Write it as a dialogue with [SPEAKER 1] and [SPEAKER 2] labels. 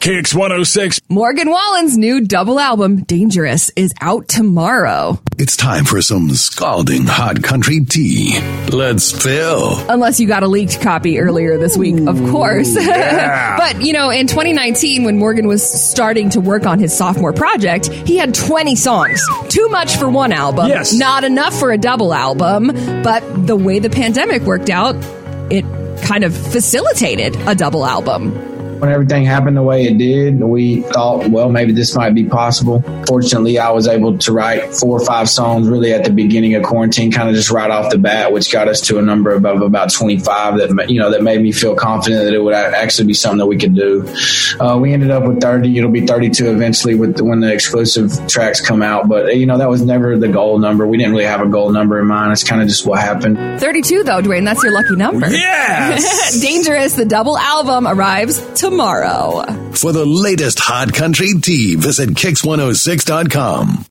[SPEAKER 1] Kicks 106.
[SPEAKER 2] Morgan Wallen's new double album, Dangerous, is out tomorrow.
[SPEAKER 1] It's time for some scalding hot country tea. Let's spill.
[SPEAKER 2] Unless you got a leaked copy earlier this week, of course.
[SPEAKER 1] Yeah.
[SPEAKER 2] But, in 2019, when Morgan was starting to work on his sophomore project, he had 20 songs. Too much for one album.
[SPEAKER 1] Yes.
[SPEAKER 2] Not enough for a double album. But the way the pandemic worked out, it kind of facilitated a double album.
[SPEAKER 3] When everything happened the way it did, we thought, well, maybe this might be possible. Fortunately, I was able to write 4 or 5 songs really at the beginning of quarantine, kind of just right off the bat, which got us to a number of about 25 that made me feel confident that it would actually be something that we could do. We ended up with 30. It'll be 32 eventually when the exclusive tracks come out. But, that was never the goal number. We didn't really have a goal number in mind. It's kind of just what happened.
[SPEAKER 2] 32, though, Dwayne. That's your lucky number.
[SPEAKER 1] Yes!
[SPEAKER 2] Dangerous, the double album, arrives tomorrow.
[SPEAKER 1] For the latest hot country tea, visit Kicks106.com.